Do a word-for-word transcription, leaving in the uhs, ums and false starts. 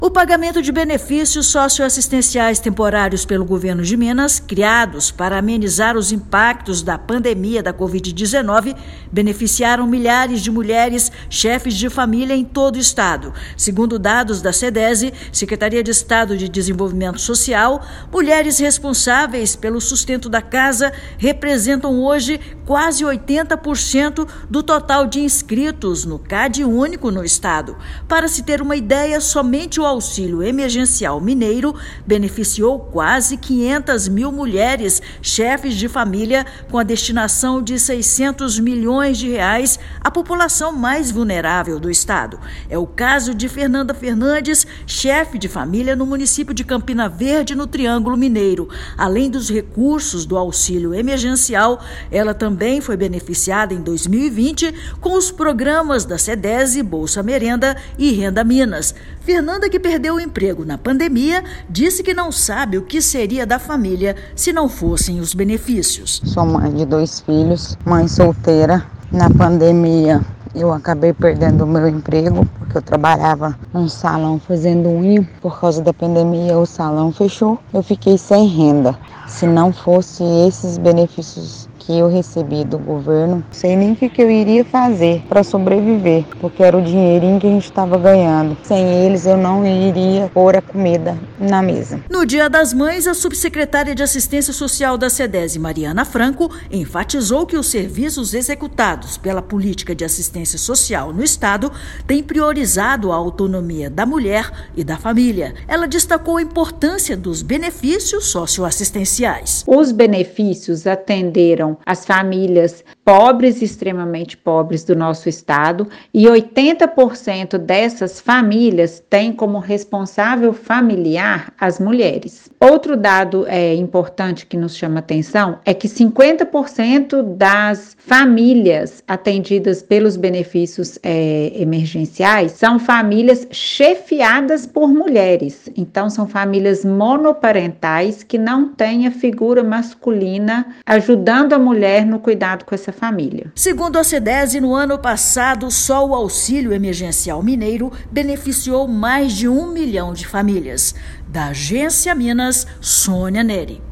O pagamento de benefícios socioassistenciais temporários pelo governo de Minas, criados para amenizar os impactos da pandemia da covid dezenove, beneficiaram milhares de mulheres chefes de família em todo o estado. Segundo dados da SEDESE, Secretaria de Estado de Desenvolvimento Social, mulheres responsáveis pelo sustento da casa representam hoje quase oitenta por cento do total de inscritos no CAD único no estado. Para se ter uma ideia, somente o auxílio emergencial mineiro beneficiou quase quinhentas mil mulheres chefes de família, com a destinação de seiscentos milhões de reais à população mais vulnerável do estado. É o caso de Fernanda Fernandes, chefe de família no município de Campina Verde, no Triângulo Mineiro. Além dos recursos do auxílio emergencial, ela também foi beneficiada em dois mil e vinte com os programas da SEDESE, Bolsa Merenda e Renda Minas. Fernanda, que perdeu o emprego na pandemia, disse que não sabe o que seria da família se não fossem os benefícios. Sou mãe de dois filhos, mãe solteira. Na pandemia eu acabei perdendo o meu emprego, porque eu trabalhava num salão fazendo unha. Por causa da pandemia o salão fechou, eu fiquei sem renda. Se não fosse esses benefícios que eu recebi do governo, não sei nem o que, que eu iria fazer para sobreviver, porque era o dinheirinho que a gente estava ganhando. Sem eles eu não iria pôr a comida na mesa. No Dia das Mães, a subsecretária de Assistência Social da SEDESE, Mariana Franco, enfatizou que os serviços executados pela política de assistência social no estado têm priorizado a autonomia da mulher e da família. Ela destacou a importância dos benefícios socioassistenciais. Os benefícios atenderam as famílias pobres e extremamente pobres do nosso estado, e oitenta por cento dessas famílias têm como responsável familiar as mulheres. Outro dado é, importante que nos chama atenção é que cinquenta por cento das famílias atendidas pelos benefícios é, emergenciais são famílias chefiadas por mulheres. Então, são famílias monoparentais que não têm a figura masculina ajudando a mulher no cuidado com essa família. Segundo a SEDESE, no ano passado, só o auxílio emergencial mineiro beneficiou mais de um milhão de famílias. Da Agência Minas, Sônia Neri.